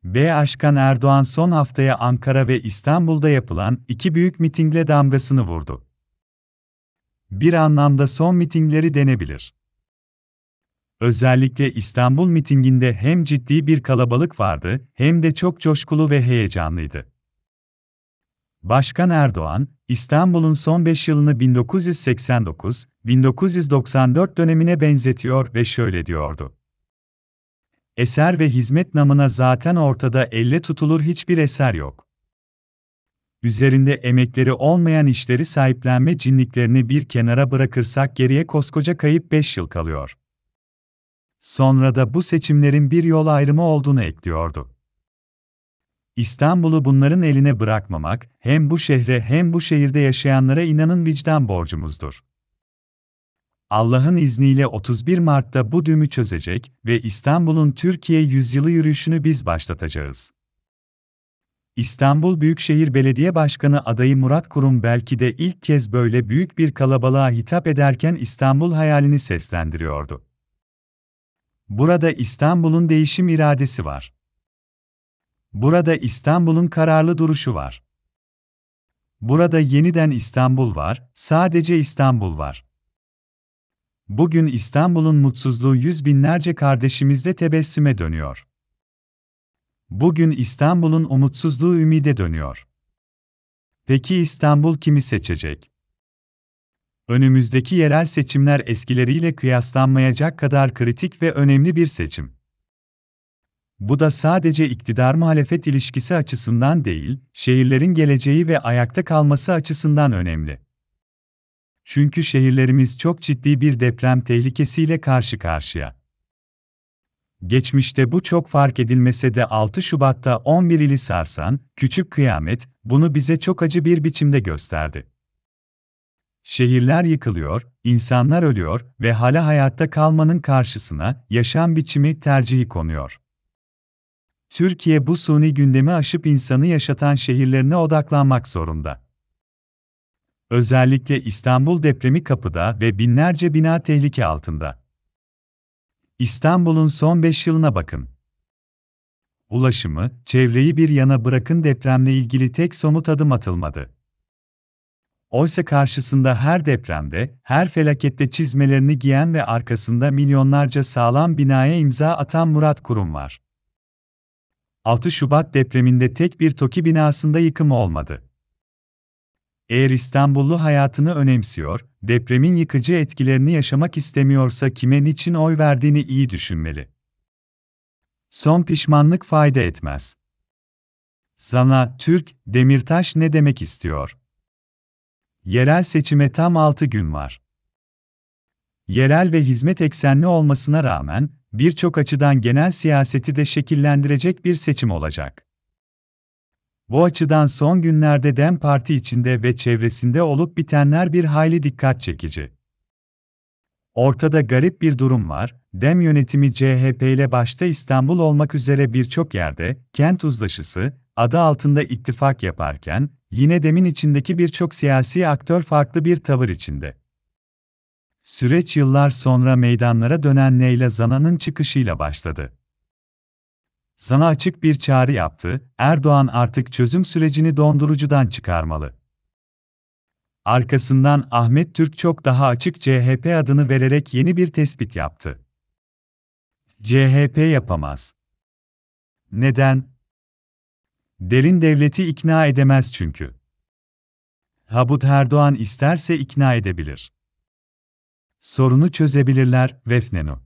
Başkan Erdoğan son haftaya Ankara ve İstanbul'da yapılan iki büyük mitingle damgasını vurdu. Bir anlamda son mitingleri denebilir. Özellikle İstanbul mitinginde hem ciddi bir kalabalık vardı, hem de çok coşkulu ve heyecanlıydı. Başkan Erdoğan, İstanbul'un son 5 yılını 1989-1994 dönemine benzetiyor ve şöyle diyordu: "Eser ve hizmet namına zaten ortada elle tutulur hiçbir eser yok. Üzerinde emekleri olmayan işleri sahiplenme cinliklerini bir kenara bırakırsak geriye koskoca kayıp 5 yıl kalıyor." Sonra da bu seçimlerin bir yol ayrımı olduğunu ekliyordu. İstanbul'u bunların eline bırakmamak, hem bu şehre hem bu şehirde yaşayanlara inanın vicdan borcumuzdur. Allah'ın izniyle 31 Mart'ta bu düğümü çözecek ve İstanbul'un Türkiye Yüzyılı yürüyüşünü biz başlatacağız. İstanbul Büyükşehir Belediye Başkanı adayı Murat Kurum belki de ilk kez böyle büyük bir kalabalığa hitap ederken İstanbul hayalini seslendiriyordu. Burada İstanbul'un değişim iradesi var. Burada İstanbul'un kararlı duruşu var. Burada yeniden İstanbul var, sadece İstanbul var. Bugün İstanbul'un mutsuzluğu yüz binlerce kardeşimizde tebessüme dönüyor. Bugün İstanbul'un umutsuzluğu ümide dönüyor. Peki İstanbul kimi seçecek? Önümüzdeki yerel seçimler eskileriyle kıyaslanmayacak kadar kritik ve önemli bir seçim. Bu da sadece iktidar-muhalefet ilişkisi açısından değil, şehirlerin geleceği ve ayakta kalması açısından önemli. Çünkü şehirlerimiz çok ciddi bir deprem tehlikesiyle karşı karşıya. Geçmişte bu çok fark edilmese de 6 Şubat'ta 11 ili sarsan, küçük kıyamet, bunu bize çok acı bir biçimde gösterdi. Şehirler yıkılıyor, insanlar ölüyor ve hala hayatta kalmanın karşısına, yaşam biçimi tercihi konuyor. Türkiye bu suni gündemi aşıp insanı yaşatan şehirlerine odaklanmak zorunda. Özellikle İstanbul depremi kapıda ve binlerce bina tehlike altında. İstanbul'un son 5 yılına bakın. Ulaşımı, çevreyi bir yana bırakın depremle ilgili tek somut adım atılmadı. Oysa karşısında her depremde, her felakette çizmelerini giyen ve arkasında milyonlarca sağlam binaya imza atan Murat Kurum var. 6 Şubat depreminde tek bir TOKİ binasında yıkım olmadı. Eğer İstanbullu hayatını önemsiyor, depremin yıkıcı etkilerini yaşamak istemiyorsa kime niçin oy verdiğini iyi düşünmeli. Son pişmanlık fayda etmez. Sana, Türk, Demirtaş ne demek istiyor? Yerel seçime tam 6 gün var. Yerel ve hizmet eksenli olmasına rağmen, birçok açıdan genel siyaseti de şekillendirecek bir seçim olacak. Bu açıdan son günlerde DEM Parti içinde ve çevresinde olup bitenler bir hayli dikkat çekici. Ortada garip bir durum var, DEM yönetimi CHP ile başta İstanbul olmak üzere birçok yerde, kent uzlaşısı, adı altında ittifak yaparken, yine DEM'in içindeki birçok siyasi aktör farklı bir tavır içinde. Süreç yıllar sonra meydanlara dönen Leyla Zana'nın çıkışıyla başladı. Zana açık bir çağrı yaptı, Erdoğan artık çözüm sürecini dondurucudan çıkarmalı. Arkasından Ahmet Türk çok daha açık CHP adını vererek yeni bir tespit yaptı. CHP yapamaz. Neden? Derin devleti ikna edemez çünkü. Habut Erdoğan isterse ikna edebilir. Sorunu çözebilirler, Vefnenu.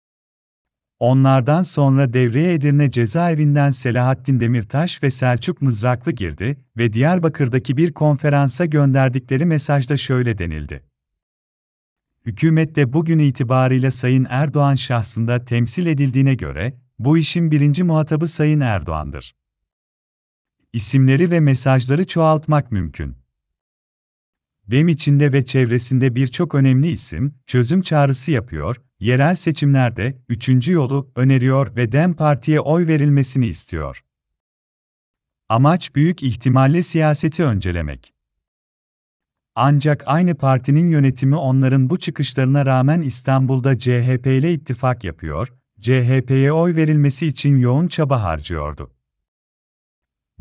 Onlardan sonra devreye Edirne cezaevinden Selahattin Demirtaş ve Selçuk Mızraklı girdi ve Diyarbakır'daki bir konferansa gönderdikleri mesajda şöyle denildi: "Hükümette bugün itibarıyla Sayın Erdoğan şahsında temsil edildiğine göre, bu işin birinci muhatabı Sayın Erdoğan'dır. İsimleri ve mesajları çoğaltmak mümkün. DEM içinde ve çevresinde birçok önemli isim, çözüm çağrısı yapıyor, yerel seçimlerde üçüncü yolu öneriyor ve DEM Parti'ye oy verilmesini istiyor. Amaç büyük ihtimalle siyaseti öncelemek. Ancak aynı partinin yönetimi onların bu çıkışlarına rağmen İstanbul'da CHP ile ittifak yapıyor, CHP'ye oy verilmesi için yoğun çaba harcıyordu.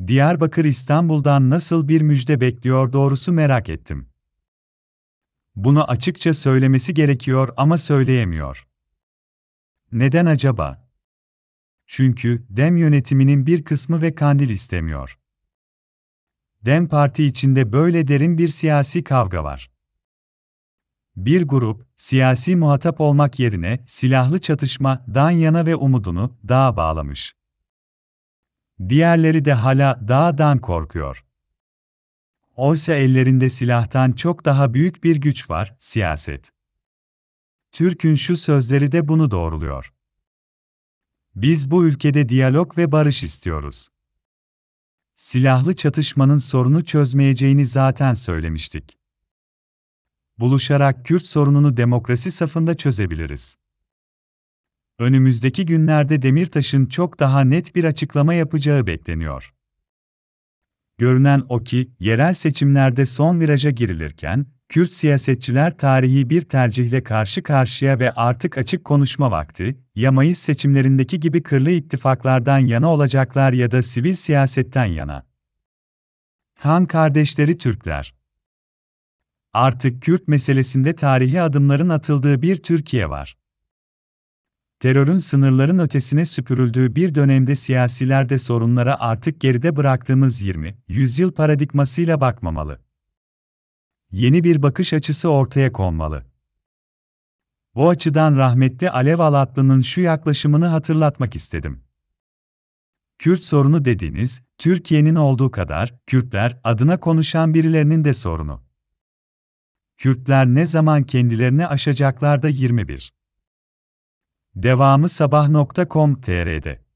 Diyarbakır İstanbul'dan nasıl bir müjde bekliyor doğrusu merak ettim. Bunu açıkça söylemesi gerekiyor ama söyleyemiyor. Neden acaba? Çünkü DEM yönetiminin bir kısmı ve Kandil istemiyor. DEM Parti içinde böyle derin bir siyasi kavga var. Bir grup, siyasi muhatap olmak yerine silahlı çatışmadan yana ve umudunu dağa bağlamış. Diğerleri de hala dağdan korkuyor. Oysa ellerinde silahtan çok daha büyük bir güç var, siyaset. Türk'ün şu sözleri de bunu doğruluyor. Biz bu ülkede diyalog ve barış istiyoruz. Silahlı çatışmanın sorunu çözmeyeceğini zaten söylemiştik. Buluşarak Kürt sorununu demokrasi safında çözebiliriz. Önümüzdeki günlerde Demirtaş'ın çok daha net bir açıklama yapacağı bekleniyor. Görünen o ki, yerel seçimlerde son viraja girilirken, Kürt siyasetçiler tarihi bir tercihle karşı karşıya ve artık açık konuşma vakti, ya Mayıs seçimlerindeki gibi kırlı ittifaklardan yana olacaklar ya da sivil siyasetten yana. Han kardeşleri Türkler. Artık Kürt meselesinde tarihi adımların atıldığı bir Türkiye var. Terörün sınırların ötesine süpürüldüğü bir dönemde siyasiler de sorunlara artık geride bıraktığımız 20. yüzyıl paradigmasıyla bakmamalı. Yeni bir bakış açısı ortaya konmalı. Bu açıdan rahmetli Alev Alatlı'nın şu yaklaşımını hatırlatmak istedim. Kürt sorunu dediğiniz, Türkiye'nin olduğu kadar, Kürtler adına konuşan birilerinin de sorunu. Kürtler ne zaman kendilerini aşacaklar da 21. Devamı sabah.com.tr'de